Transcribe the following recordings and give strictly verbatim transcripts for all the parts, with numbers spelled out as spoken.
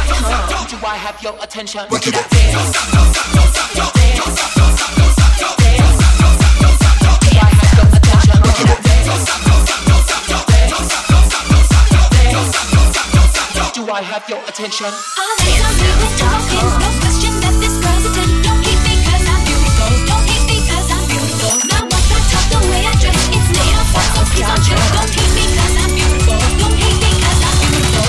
Do I have your attention? Work it out. Do I have your attention? All day I'm really talking. No question that this girl's a ten. Don't hate me cause I'm beautiful. Don't hate me cause I'm beautiful. Now once I talk the way I dress, it's made up for some piece of shit. Don't hate me cause I'm beautiful. Don't hate me cause I'm beautiful.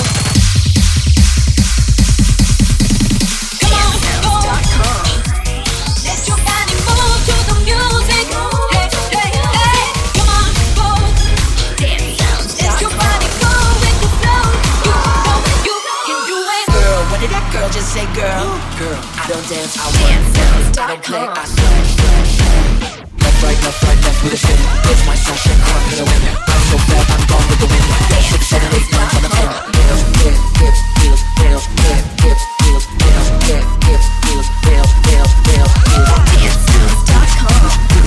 Come on, go. Let your body move to the music. Hey, hey, hey. Come on, go. Let your body go with the flow. You can do it. Girl, what did that girl just say, girl? Girl, I don't dance, I work. I don't play, I swear. Left, right, left, right, left with a spin. It's my song, shit, come on, get a win. I'm so bad, I'm gone with the wind. Six, seven, eight, nine on the pin. Nails, yeah, hips, heels, nails, yeah, hips, heels, nails, yeah, hips, heels, nails, nails, nails, heels. Dance dot com.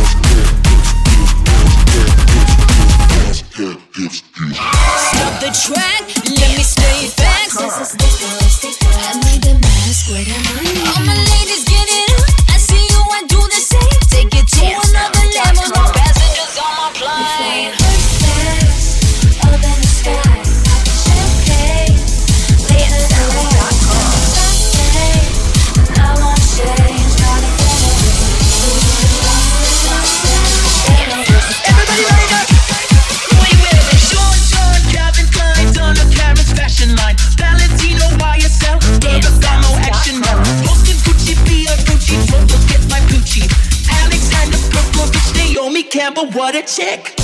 Stop the track, let me stay fast. I need the mask, where the money? All my ladies get it up. I see you and do the same. Take it to another level. No passengers on my plane. First class, up in the sky. Champagne, later dot com. I won't change. Everybody line up. We wear the Sean John, Calvin Klein's on the Karen's fashion line. Valentino Y S L, Ferragamo action now. Boston Gucci, Pia Gucci, don't forget my Gucci. Alexander Perklovich, Naomi Campbell, what a chick.